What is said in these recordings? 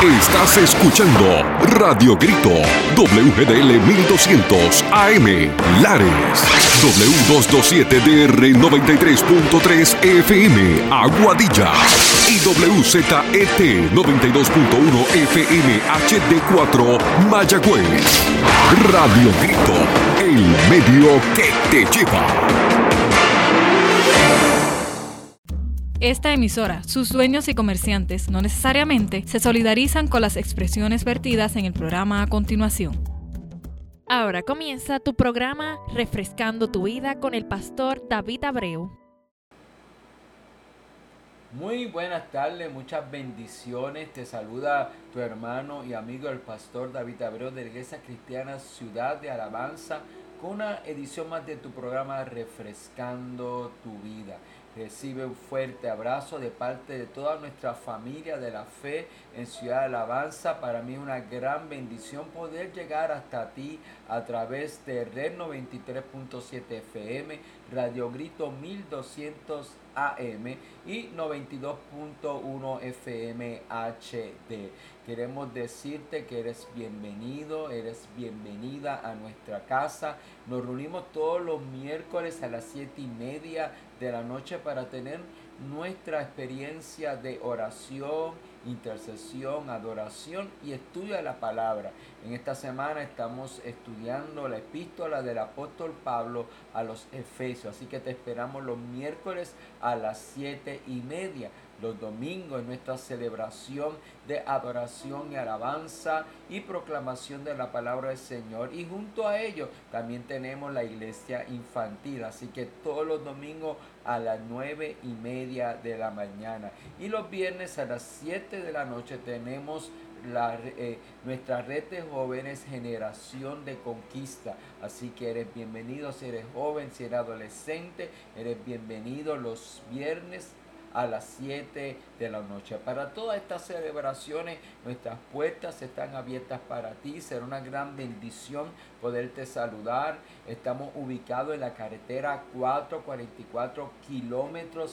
Estás escuchando Radio Grito, WGDL 1200 AM, Lares, W227DR 93.3 FM, Aguadilla, y WZET 92.1 FM HD4, Mayagüez. Radio Grito, el medio que te lleva. Esta emisora, sus dueños y comerciantes no necesariamente se solidarizan con las expresiones vertidas en el programa a continuación. Ahora comienza tu programa Refrescando tu Vida con el pastor David Abreu. Muy buenas tardes, muchas bendiciones. Te saluda tu hermano y amigo el pastor David Abreu de la Iglesia Cristiana Ciudad de Alabanza con una edición más de tu programa Refrescando tu Vida. Recibe un fuerte abrazo de parte de toda nuestra familia de la fe en Ciudad de Alabanza. Para mí es una gran bendición poder llegar hasta ti a través de Red 93.7 FM, Radio Grito 1200 AM y 92.1 FM HD. Queremos decirte que eres bienvenido, eres bienvenida a nuestra casa. Nos reunimos todos los miércoles a las 7:30 de la noche para tener nuestra experiencia de oración, intercesión, adoración y estudio de la palabra. En esta semana estamos estudiando la epístola del apóstol Pablo a los Efesios, así que te esperamos los miércoles a las 7:30. Los domingos en nuestra celebración de adoración y alabanza y proclamación de la palabra del Señor. Y junto a ello también tenemos la iglesia infantil. Así que todos los domingos a las 9:30 de la mañana. Y los viernes a las 7 de la noche tenemos nuestra red de jóvenes Generación de Conquista. Así que eres bienvenido si eres joven, si eres adolescente, eres bienvenido los viernes a las 7 de la noche. Para todas estas celebraciones, nuestras puertas están abiertas para ti. Será una gran bendición poderte saludar. Estamos ubicados en la carretera 444, kilómetro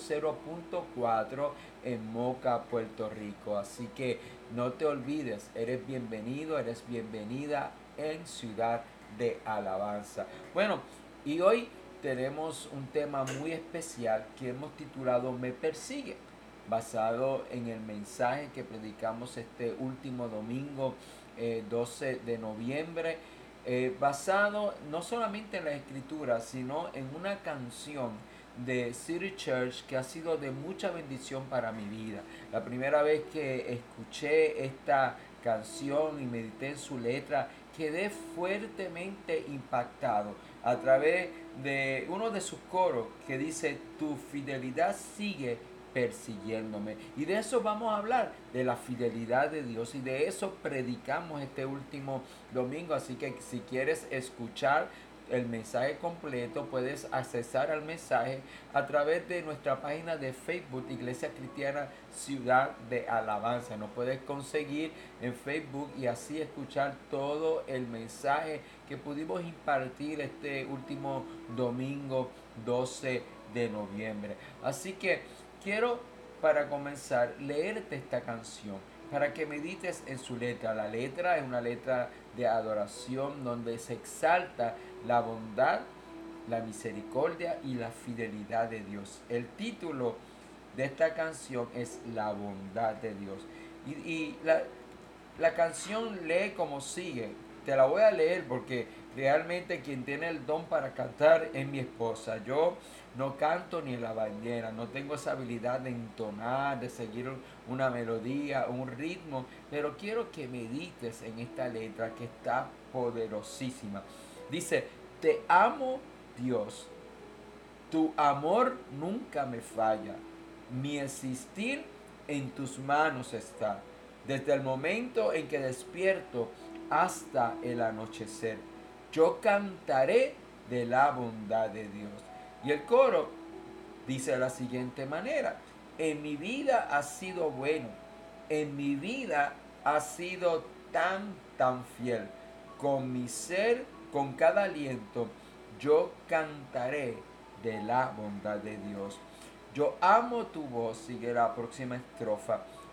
0.4 en Moca, Puerto Rico. Así que no te olvides, eres bienvenido, eres bienvenida en Ciudad de Alabanza. Bueno, y hoy tenemos un tema muy especial que hemos titulado Me Persigue, basado en el mensaje que predicamos este último domingo 12 de noviembre, basado no solamente en la escritura, sino en una canción de City Church que ha sido de mucha bendición para mi vida. La primera vez que escuché esta canción y medité en su letra, quedé fuertemente impactado a través de uno de sus coros que dice: tu fidelidad sigue persiguiéndome. Y de eso vamos a hablar, de la fidelidad de Dios, y de eso predicamos este último domingo. Así que si quieres escuchar el mensaje completo, puedes accesar al mensaje a través de nuestra página de Facebook, Iglesia Cristiana Ciudad de Alabanza. Nos puedes conseguir en Facebook y así escuchar todo el mensaje que pudimos impartir este último domingo 12 de noviembre. Así que quiero, para comenzar, leerte esta canción para que medites en su letra. La letra es una letra de adoración donde se exalta la bondad, la misericordia y la fidelidad de Dios. El título de esta canción es La bondad de Dios. Y la canción lee como sigue. Te la voy a leer porque realmente quien tiene el don para cantar es mi esposa. Yo no canto ni en la bañera, no tengo esa habilidad de entonar, de seguir una melodía, un ritmo, pero quiero que medites en esta letra que está poderosísima. Dice: te amo, Dios, tu amor nunca me falla, mi existir en tus manos está, desde el momento en que despierto hasta el anochecer. Yo cantaré de la bondad de Dios. Y el coro dice de la siguiente manera: en mi vida has sido bueno, en mi vida has sido tan fiel. Con mi ser, con cada aliento, yo cantaré de la bondad de Dios. Yo amo tu voz, sigue la próxima estrofa.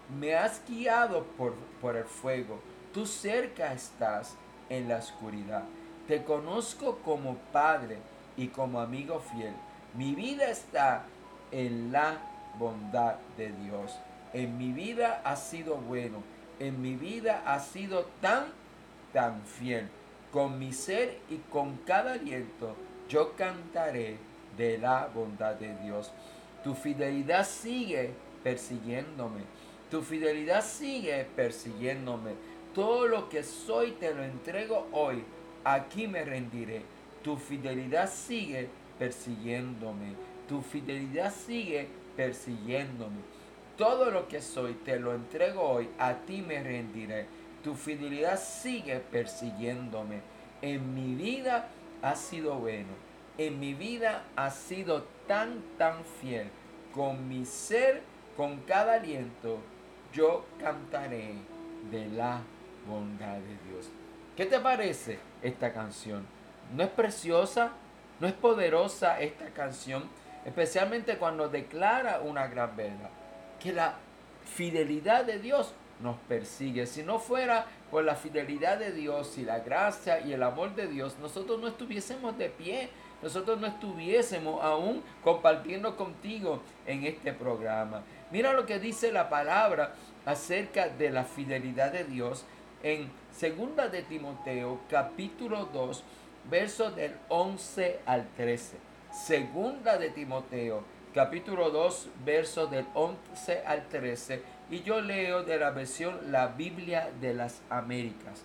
Me has guiado por el fuego. Tú cerca estás en la oscuridad. Te conozco como Padre y como amigo fiel. Mi vida está en la bondad de Dios. En mi vida has sido bueno. En mi vida has sido tan fiel. Con mi ser y con cada aliento yo cantaré de la bondad de Dios. Tu fidelidad sigue persiguiéndome. Tu fidelidad sigue persiguiéndome. Todo lo que soy te lo entrego hoy. Aquí me rendiré. Tu fidelidad sigue persiguiéndome. Tu fidelidad sigue persiguiéndome. Todo lo que soy te lo entrego hoy. A ti me rendiré. Tu fidelidad sigue persiguiéndome. En mi vida has sido bueno. En mi vida has sido tan fiel. Con mi ser, con cada aliento, yo cantaré de la bondad de Dios. ¿Qué te parece esta canción? ¿No es preciosa? ¿No es poderosa esta canción? Especialmente cuando declara una gran verdad. Que la fidelidad de Dios nos persigue. Si no fuera por la fidelidad de Dios y la gracia y el amor de Dios, nosotros no estuviésemos de pie. Nosotros no estuviésemos aún compartiendo contigo en este programa. Mira lo que dice la palabra acerca de la fidelidad de Dios en 2 de Timoteo, capítulo 2, versos del 11 al 13. 2 de Timoteo, capítulo 2, versos del 11 al 13. Y yo leo de la versión La Biblia de las Américas.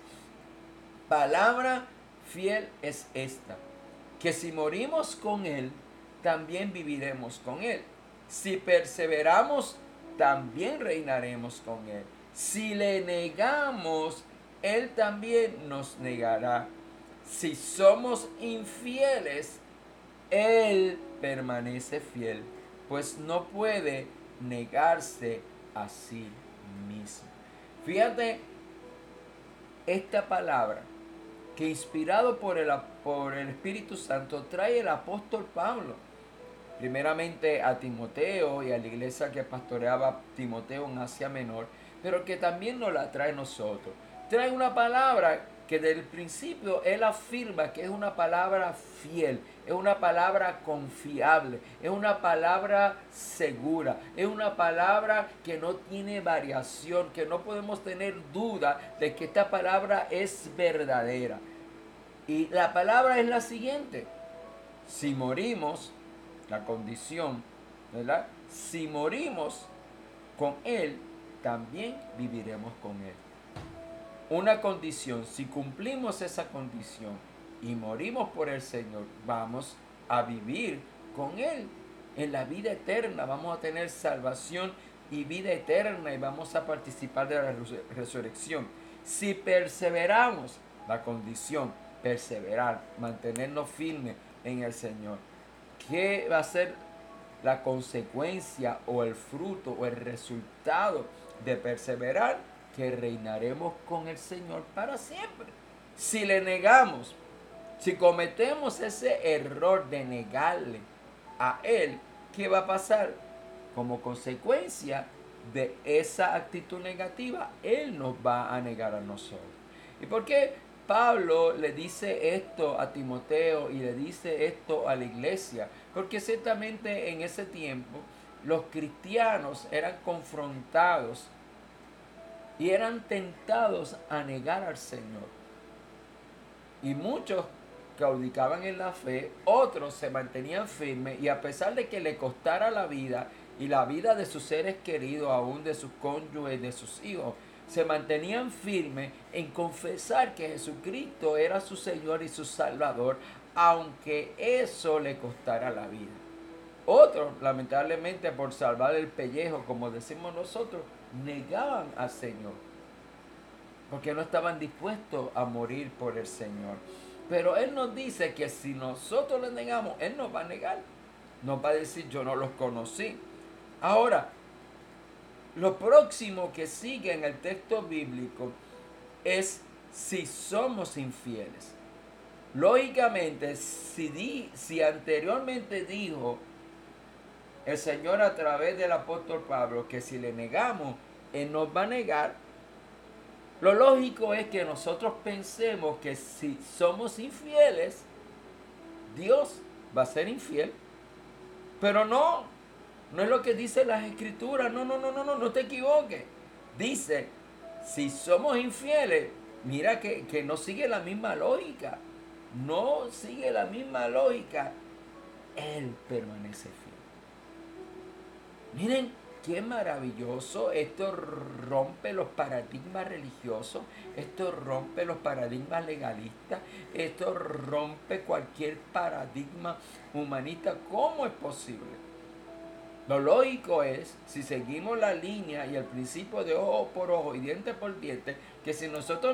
Palabra fiel es esta: que si morimos con Él, también viviremos con Él. Si perseveramos, también reinaremos con Él. Si le negamos, Él también nos negará. Si somos infieles, Él permanece fiel, pues no puede negarse a sí mismo. Fíjate esta palabra que, inspirado por el Espíritu Santo, trae el apóstol Pablo, primeramente a Timoteo y a la iglesia que pastoreaba Timoteo en Asia Menor, pero que también nos la trae a nosotros. Trae una palabra que desde el principio él afirma que es una palabra fiel, es una palabra confiable, es una palabra segura, es una palabra que no tiene variación, que no podemos tener duda de que esta palabra es verdadera. Y la palabra es la siguiente: si morimos, la condición, ¿verdad? Si morimos con Él, también viviremos con Él. Una condición: si cumplimos esa condición y morimos por el Señor, vamos a vivir con Él en la vida eterna. Vamos a tener salvación y vida eterna y vamos a participar de la resurrección. Si perseveramos, la condición: perseverar, mantenernos firmes en el Señor. ¿Qué va a ser la consecuencia o el fruto o el resultado de perseverar? Que reinaremos con el Señor para siempre. Si le negamos, si cometemos ese error de negarle a Él, ¿qué va a pasar? Como consecuencia de esa actitud negativa, Él nos va a negar a nosotros. ¿Y por qué Pablo le dice esto a Timoteo y le dice esto a la iglesia? Porque ciertamente en ese tiempo los cristianos eran confrontados y eran tentados a negar al Señor. Y muchos claudicaban en la fe, otros se mantenían firmes, y a pesar de que le costara la vida y la vida de sus seres queridos, aún de sus cónyuges, de sus hijos, se mantenían firmes en confesar que Jesucristo era su Señor y su Salvador, aunque eso le costara la vida. Otros, lamentablemente, por salvar el pellejo, como decimos nosotros, negaban al Señor, porque no estaban dispuestos a morir por el Señor. Pero Él nos dice que si nosotros le negamos, Él nos va a negar. Nos va a decir: yo no los conocí. Ahora, lo próximo que sigue en el texto bíblico es si somos infieles. Lógicamente, si anteriormente dijo el Señor a través del apóstol Pablo que si le negamos, Él nos va a negar. Lo lógico es que nosotros pensemos que si somos infieles, Dios va a ser infiel. Pero no es lo que dice las Escrituras. No te equivoques. Dice, si somos infieles, mira que no sigue la misma lógica. No sigue la misma lógica. Él permanece fiel. Miren qué maravilloso. Esto rompe los paradigmas religiosos. Esto rompe los paradigmas legalistas. Esto rompe cualquier paradigma humanista. ¿Cómo es posible? Lo lógico es, si seguimos la línea y el principio de ojo por ojo y diente por diente, que si nosotros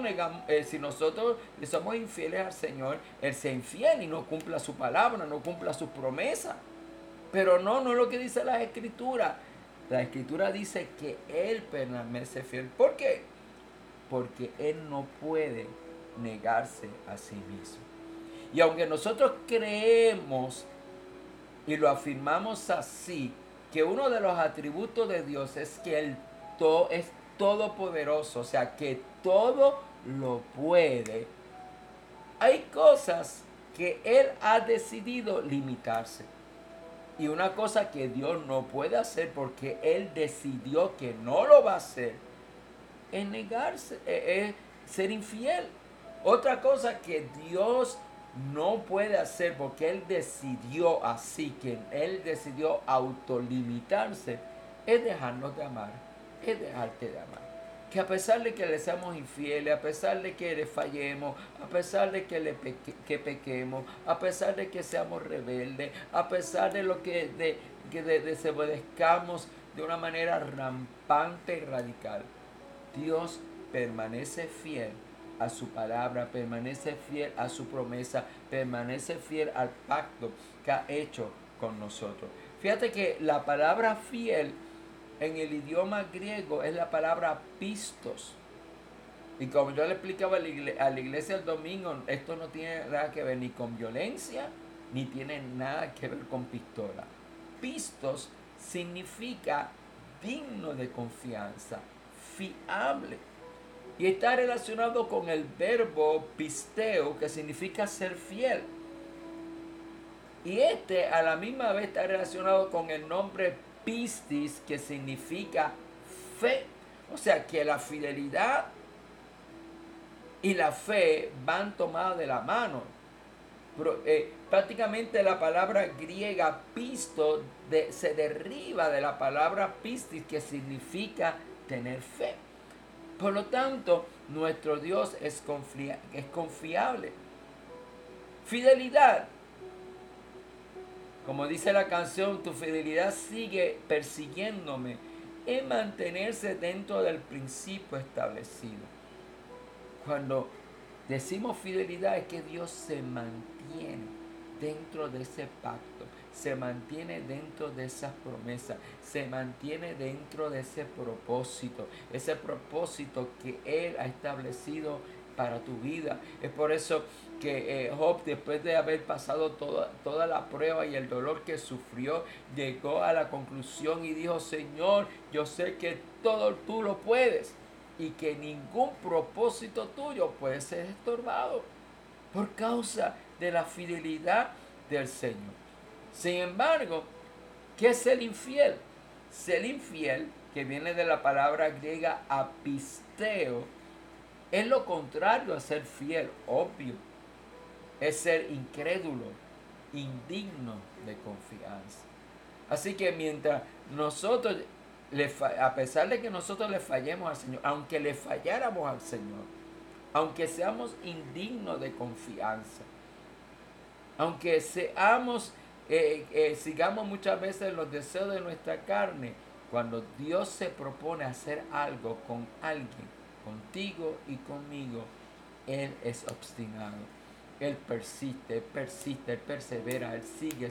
le somos infieles al Señor, Él sea infiel y no cumpla su palabra, no cumpla sus promesas. Pero no es lo que dice la Escritura. La Escritura dice que Él permanece fiel. ¿Por qué? Porque Él no puede negarse a sí mismo. Y aunque nosotros creemos y lo afirmamos así, que uno de los atributos de Dios es que Él es todopoderoso, o sea, que todo lo puede. Hay cosas que Él ha decidido limitarse. Y una cosa que Dios no puede hacer porque Él decidió que no lo va a hacer, es negarse, es ser infiel. Otra cosa que Dios no puede hacer porque Él decidió así, que Él decidió autolimitarse, es dejarnos de amar, es dejarte de amar. Que a pesar de que le seamos infieles, a pesar de que le fallemos, a pesar de que pequemos, a pesar de que seamos rebeldes, a pesar de lo que desobedezcamos de una manera rampante y radical, Dios permanece fiel a su palabra, permanece fiel a su promesa, permanece fiel al pacto que ha hecho con nosotros. Fíjate que la palabra fiel en el idioma griego es la palabra pistos. Y como yo le explicaba a la iglesia el domingo, esto no tiene nada que ver ni con violencia, ni tiene nada que ver con pistola. Pistos significa digno de confianza, fiable. Y está relacionado con el verbo pisteo, que significa ser fiel. Y a la misma vez está relacionado con el nombre pistis, que significa fe. O sea que la fidelidad y la fe van tomadas de la mano. Prácticamente la palabra griega pisto se deriva de la palabra pistis, que significa tener fe. Por lo tanto, nuestro Dios es confiable. Fidelidad. Como dice la canción, tu fidelidad sigue persiguiéndome. Es mantenerse dentro del principio establecido. Cuando decimos fidelidad es que Dios se mantiene dentro de ese pacto, se mantiene dentro de esas promesas, se mantiene dentro de ese propósito que Él ha establecido para tu vida. Es por eso que Job, después de haber pasado toda la prueba y el dolor que sufrió, llegó a la conclusión y dijo: Señor, yo sé que todo tú lo puedes y que ningún propósito tuyo puede ser estorbado por causa de la fidelidad del Señor. Sin embargo, ¿qué es ser infiel? Ser infiel, que viene de la palabra griega apisteo, es lo contrario a ser fiel, obvio. Es ser incrédulo, indigno de confianza. Así que mientras nosotros, a pesar de que nosotros le fallemos al Señor, aunque le falláramos al Señor, aunque seamos indignos de confianza, aunque sigamos muchas veces los deseos de nuestra carne, cuando Dios se propone hacer algo con alguien, contigo y conmigo, Él es obstinado. Él persiste, Él persevera, Él sigue.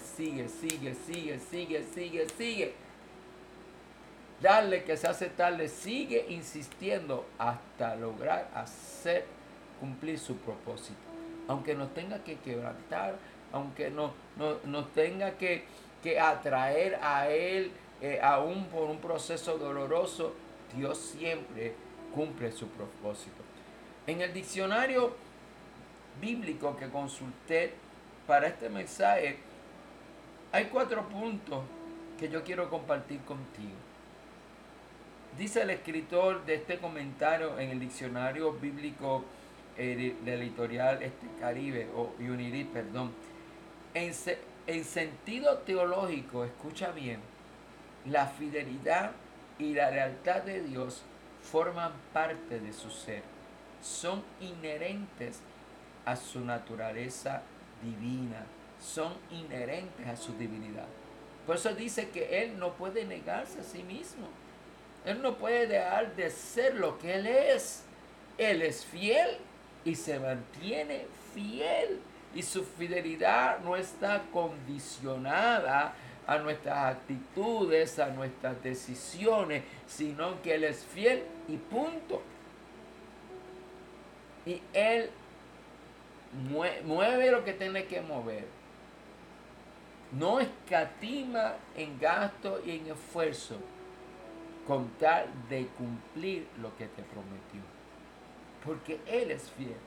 Darle que se hace tarde, sigue insistiendo hasta lograr cumplir su propósito. Aunque nos tenga que quebrantar, aunque nos tenga que atraer a Él, aún por un proceso doloroso, Dios siempre cumple su propósito. En el diccionario bíblico que consulté para este mensaje, hay 4 puntos que yo quiero compartir contigo. Dice el escritor de este comentario en el diccionario bíblico de la editorial Caribe, o Unirid, perdón. En sentido teológico, escucha bien, la fidelidad y la lealtad de Dios forman parte de su ser. Son inherentes a su naturaleza divina. Son inherentes a su divinidad. Por eso dice que Él no puede negarse a sí mismo. Él no puede dejar de ser lo que Él es. Él es fiel y se mantiene fiel. Y su fidelidad no está condicionada a nuestras actitudes, a nuestras decisiones, sino que Él es fiel y punto. Y Él mueve lo que tiene que mover. No escatima en gasto y en esfuerzo con tal de cumplir lo que te prometió. Porque Él es fiel.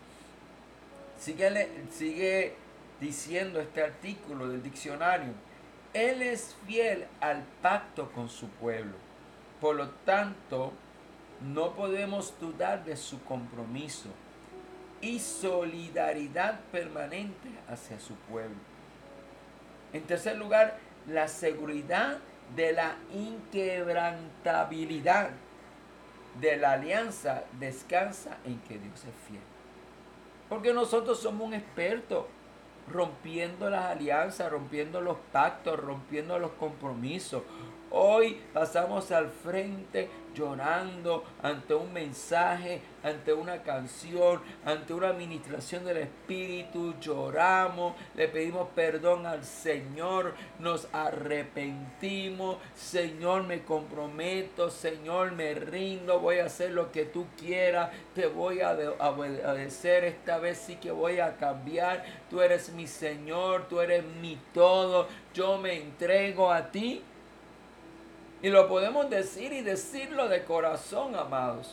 Sigue diciendo este artículo del diccionario. Él es fiel al pacto con su pueblo. Por lo tanto, no podemos dudar de su compromiso y solidaridad permanente hacia su pueblo. En tercer lugar, la seguridad de la inquebrantabilidad de la alianza descansa en que Dios es fiel. Porque nosotros somos un experto rompiendo las alianzas, rompiendo los pactos, rompiendo los compromisos. Hoy pasamos al frente llorando ante un mensaje, ante una canción, ante una administración del Espíritu. Lloramos, le pedimos perdón al Señor, nos arrepentimos. Señor, me comprometo, Señor, me rindo, voy a hacer lo que tú quieras, te voy a obedecer, esta vez sí que voy a cambiar. Tú eres mi Señor, tú eres mi todo, yo me entrego a ti. Y lo podemos decir y decirlo de corazón, amados.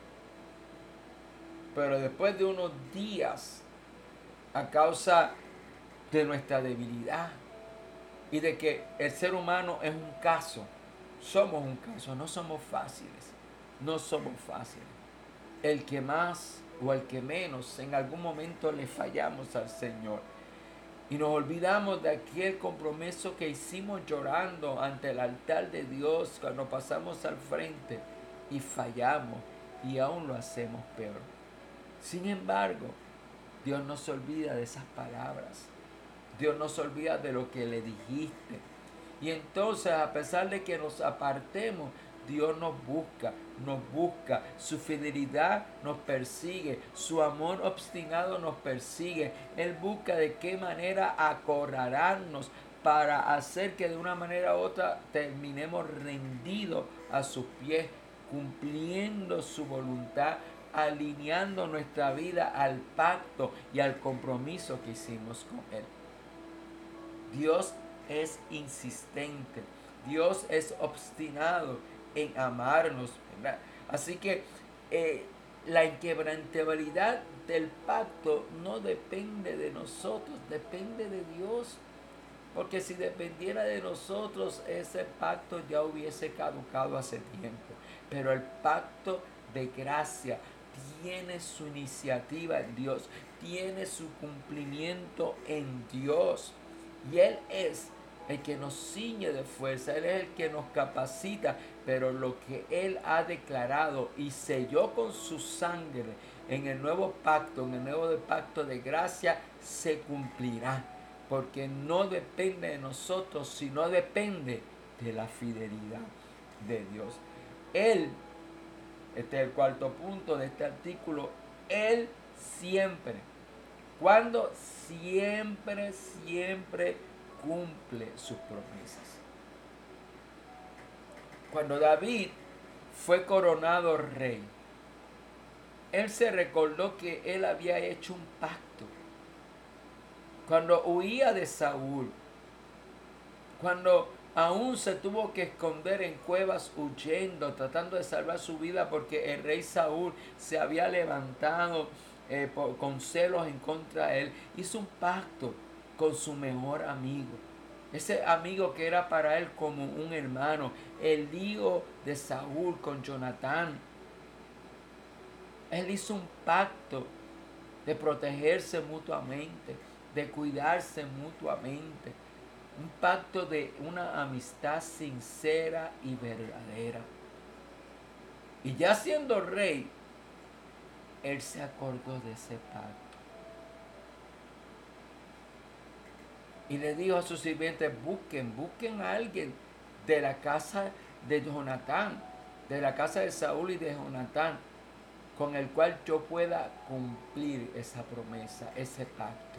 Pero después de unos días, a causa de nuestra debilidad y de que el ser humano es un caso, somos un caso, no somos fáciles, no somos fáciles. El que más o el que menos, en algún momento le fallamos al Señor. Y nos olvidamos de aquel compromiso que hicimos llorando ante el altar de Dios cuando pasamos al frente y fallamos y aún lo hacemos peor. Sin embargo, Dios no se olvida de esas palabras. Dios no se olvida de lo que le dijiste. Y entonces, a pesar de que nos apartemos, Dios nos busca, su fidelidad nos persigue, su amor obstinado nos persigue. Él busca de qué manera acorralarnos para hacer que de una manera u otra terminemos rendidos a sus pies, cumpliendo su voluntad, alineando nuestra vida al pacto y al compromiso que hicimos con Él. Dios es insistente, Dios es obstinado en amarnos, ¿verdad? Así que la inquebrantabilidad del pacto no depende de nosotros, depende de Dios. Porque si dependiera de nosotros, ese pacto ya hubiese caducado hace tiempo. Pero el pacto de gracia tiene su iniciativa en Dios, tiene su cumplimiento en Dios. Y Él es el que nos ciñe de fuerza, Él es el que nos capacita, pero lo que Él ha declarado y selló con su sangre en el nuevo pacto, en el nuevo pacto de gracia, se cumplirá, porque no depende de nosotros, sino depende de la fidelidad de Dios. Él, este es el cuarto punto de este artículo, Él siempre, cuando siempre cumple sus promesas. Cuando David fue coronado rey, él se recordó que él había hecho un pacto. Cuando huía de Saúl, cuando Aún se tuvo que esconder en cuevas huyendo, tratando de salvar su vida porque el rey Saúl se había levantado con celos en contra de él. Hizo un pacto con su mejor amigo. Ese amigo que era para él como un hermano. El hijo de Saúl con Jonatán. Él hizo un pacto de protegerse mutuamente, de cuidarse mutuamente. Un pacto de una amistad sincera y verdadera. Y ya siendo rey, él se acordó de ese pacto. Y le dijo a sus sirvientes, busquen a alguien de la casa de Jonatán, de la casa de Saúl y de Jonatán, con el cual yo pueda cumplir esa promesa, ese pacto.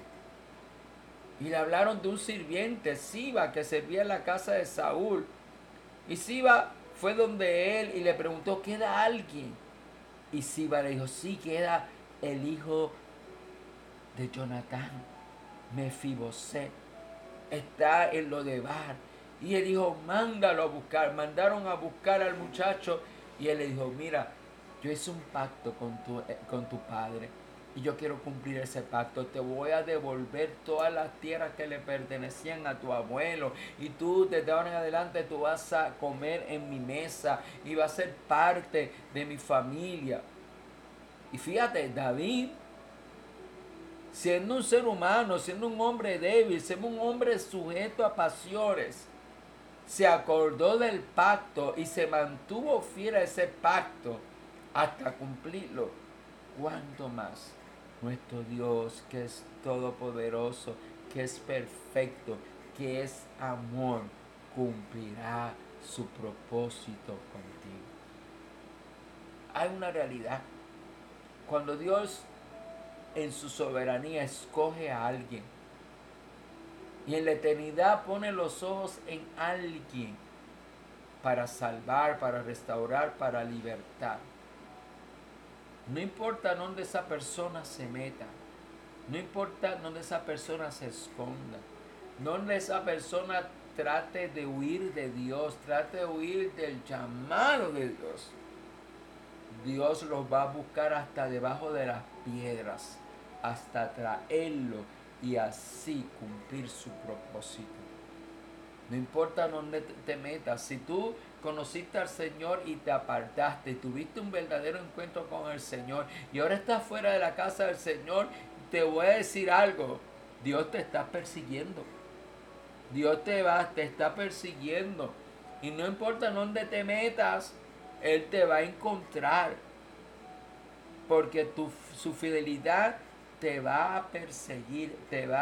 Y le hablaron de un sirviente, Siba, que servía en la casa de Saúl. Y Siba fue donde él y le preguntó, ¿queda alguien? Y Siba le dijo, sí, queda el hijo de Jonatán, Mefiboset. Está en Lodebar. Y él dijo, mándalo a buscar. Mandaron a buscar al muchacho. Y él le dijo, mira, yo hice un pacto con tu padre. Y yo quiero cumplir ese pacto. Te voy a devolver todas las tierras que le pertenecían a tu abuelo. Y tú desde ahora en adelante tú vas a comer en mi mesa. Y vas a ser parte de mi familia. Y fíjate, David, siendo un ser humano, siendo un hombre débil, siendo un hombre sujeto a pasiones, se acordó del pacto y se mantuvo fiel a ese pacto hasta cumplirlo. ¿Cuánto más nuestro Dios, que es todopoderoso, que es perfecto, que es amor, cumplirá su propósito contigo? Hay una realidad. Cuando Dios en su soberanía escoge a alguien y en la eternidad pone los ojos en alguien para salvar, para restaurar, para libertar, no importa dónde esa persona se meta, no importa dónde esa persona se esconda, donde esa persona trate de huir de Dios, trate de huir del llamado de Dios, Dios los va a buscar hasta debajo de las piedras, hasta traerlo y así cumplir su propósito. No importa dónde te metas, si tú conociste al Señor y te apartaste y tuviste un verdadero encuentro con el Señor y ahora estás fuera de la casa del Señor, te voy a decir algo, Dios te está persiguiendo. Dios te está persiguiendo. Y no importa dónde te metas, Él te va a encontrar. Porque su fidelidad te va a perseguir,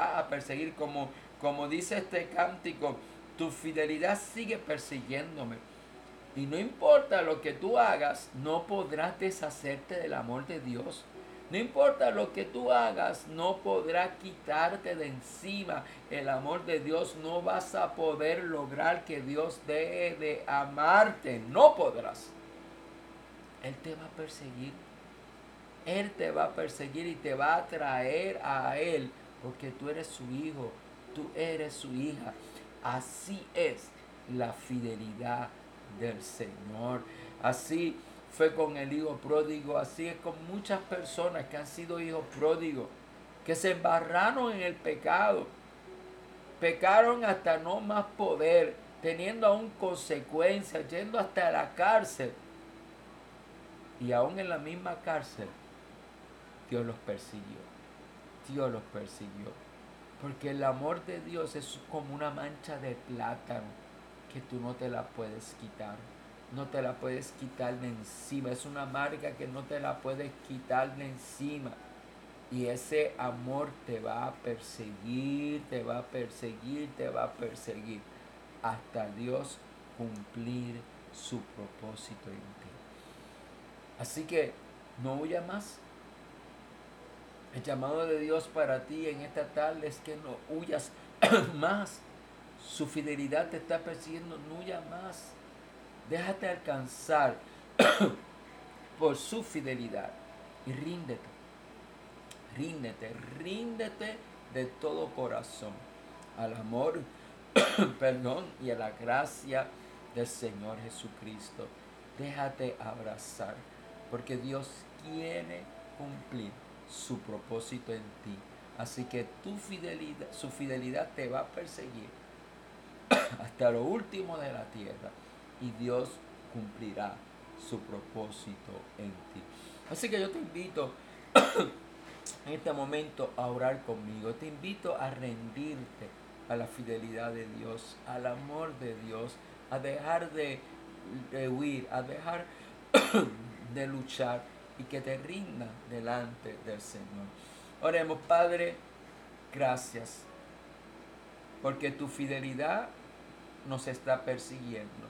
como dice este cántico, tu fidelidad sigue persiguiéndome. Y no importa lo que tú hagas, no podrás deshacerte del amor de Dios. No importa lo que tú hagas, no podrás quitarte de encima el amor de Dios. No vas a poder lograr que Dios deje de amarte. No podrás. Él te va a perseguir. Él te va a perseguir y te va a traer a Él. Porque tú eres su hijo. Tú eres su hija. Así es la fidelidad del Señor. Así fue con el hijo pródigo, así es con muchas personas que han sido hijos pródigos, que se embarraron en el pecado, pecaron hasta no más poder, teniendo aún consecuencias, yendo hasta la cárcel, y aún en la misma cárcel, Dios los persiguió, porque el amor de Dios es como una mancha de plátano, que tú no te la puedes quitar. No te la puedes quitar de encima. Es una marca que no te la puedes quitar de encima. Y ese amor te va a perseguir, te va a perseguir, te va a perseguir. Hasta Dios cumplir su propósito en ti. Así que no huyas más. El llamado de Dios para ti en esta tarde es que no huyas más. Su fidelidad te está persiguiendo, no huyas más. Déjate alcanzar por su fidelidad y ríndete de todo corazón al amor perdón, y a la gracia del Señor Jesucristo. Déjate abrazar, porque Dios quiere cumplir su propósito en ti. Así que su fidelidad te va a perseguir hasta lo último de la tierra, y Dios cumplirá su propósito en ti. Así que yo te invito en este momento a orar conmigo. Te invito a rendirte a la fidelidad de Dios, al amor de Dios, a dejar de huir, a dejar de luchar, y que te rinda delante del Señor. Oremos. Padre, gracias, porque tu fidelidad nos está persiguiendo.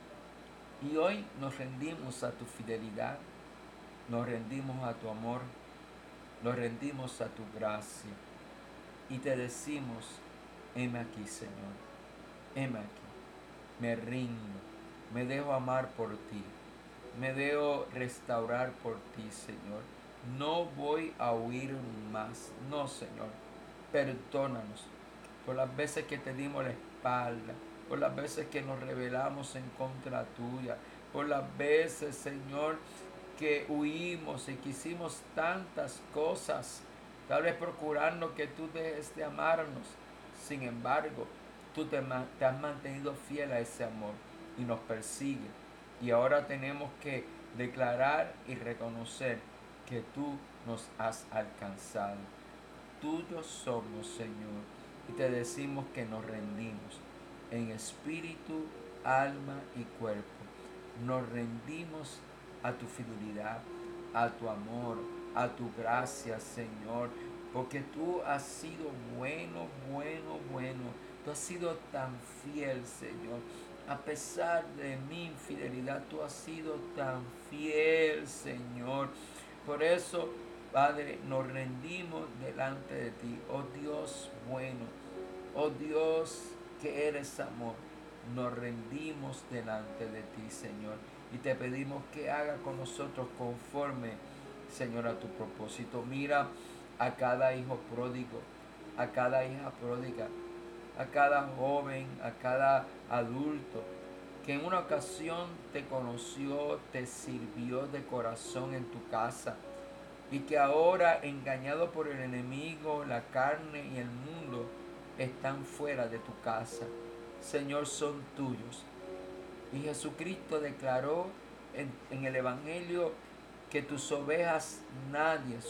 Y hoy nos rendimos a tu fidelidad, nos rendimos a tu amor, nos rendimos a tu gracia. Y te decimos, heme aquí, Señor, heme aquí. Me rindo, me dejo amar por ti, me dejo restaurar por ti, Señor. No voy a huir más. No, Señor. Perdónanos por las veces que te dimos la espalda, por las veces que nos rebelamos en contra tuya, por las veces, Señor, que huimos y quisimos tantas cosas, tal vez procurando que tú dejes de amarnos. Sin embargo, tú te has mantenido fiel a ese amor y nos persigue. Y ahora tenemos que declarar y reconocer que tú nos has alcanzado. Tuyos somos, Señor, y te decimos que nos rendimos en espíritu, alma y cuerpo. Nos rendimos a tu fidelidad, a tu amor, a tu gracia, Señor, porque tú has sido bueno. Tú has sido tan fiel, Señor. A pesar de mi infidelidad, tú has sido tan fiel, Señor. Por eso, Padre, nos rendimos delante de ti. Oh Dios bueno, oh Dios que eres amor, nos rendimos delante de ti, Señor. Y te pedimos que haga con nosotros conforme, Señor, a tu propósito. Mira a cada hijo pródigo, a cada hija pródiga, a cada joven, a cada adulto que en una ocasión te conoció, te sirvió de corazón en tu casa, y que ahora, engañado por el enemigo, la carne y el mundo, están fuera de tu casa. Señor, son tuyos. Y Jesucristo declaró en el Evangelio que sus ovejas nadie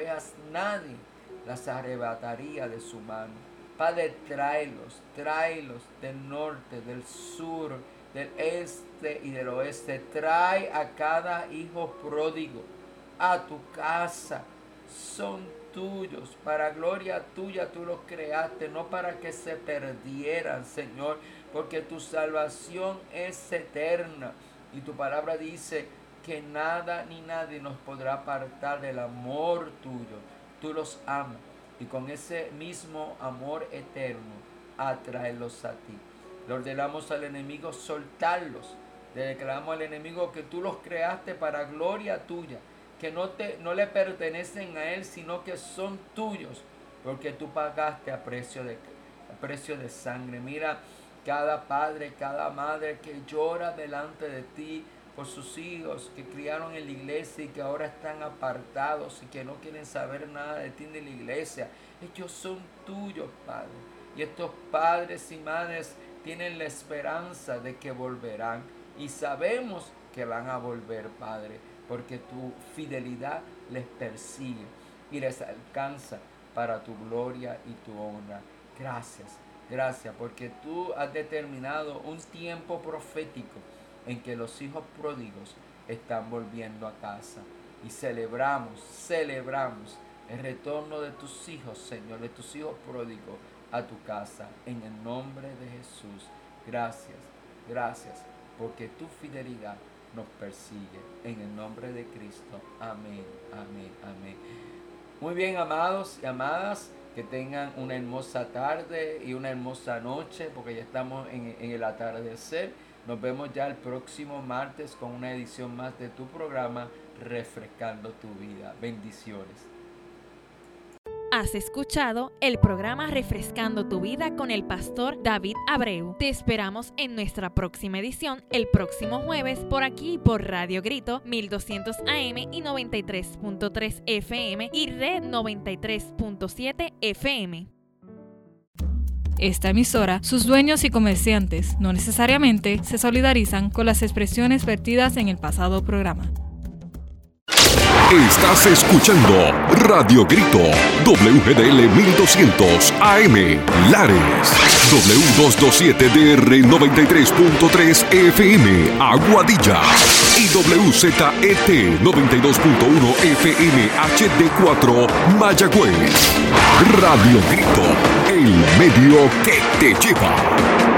las arrebataría de su mano. Padre, tráelos del norte, del sur, del este y del oeste. Trae a cada hijo pródigo a tu casa. Son tuyos, para gloria tuya tú los creaste, no para que se perdieran, Señor, porque tu salvación es eterna. Y tu palabra dice que nada ni nadie nos podrá apartar del amor tuyo. Tú los amas, y con ese mismo amor eterno, atraerlos a ti. Le ordenamos al enemigo soltarlos. Le declaramos al enemigo que tú los creaste para gloria tuya, que no le pertenecen a él, sino que son tuyos, porque tú pagaste a precio de sangre. Mira cada padre, cada madre que llora delante de ti por sus hijos que criaron en la iglesia y que ahora están apartados y que no quieren saber nada de ti ni de la iglesia. Ellos son tuyos, Padre. Y estos padres y madres tienen la esperanza de que volverán. Y sabemos que van a volver, Padre, porque tu fidelidad les persigue y les alcanza para tu gloria y tu honra. Gracias, porque tú has determinado un tiempo profético en que los hijos pródigos están volviendo a casa. Y celebramos el retorno de tus hijos, Señor, de tus hijos pródigos a tu casa. En el nombre de Jesús. Gracias, porque tu fidelidad nos persigue. En el nombre de Cristo. Amén. Muy bien, amados y amadas, que tengan una hermosa tarde y una hermosa noche, porque ya estamos en el atardecer. Nos vemos ya el próximo martes con una edición más de tu programa Refrescando tu Vida. Bendiciones. Has escuchado el programa Refrescando tu Vida con el pastor David Abreu. Te esperamos en nuestra próxima edición el próximo jueves por aquí por Radio Grito 1200 AM y 93.3 FM y Red 93.7 FM. Esta emisora, sus dueños y comerciantes no necesariamente se solidarizan con las expresiones vertidas en el pasado programa. Estás escuchando Radio Grito, WGDL 1200 AM, Lares, W227DR 93.3 FM, Aguadilla, y WZET 92.1 FM HD4, Mayagüez. Radio Grito, el medio que te lleva.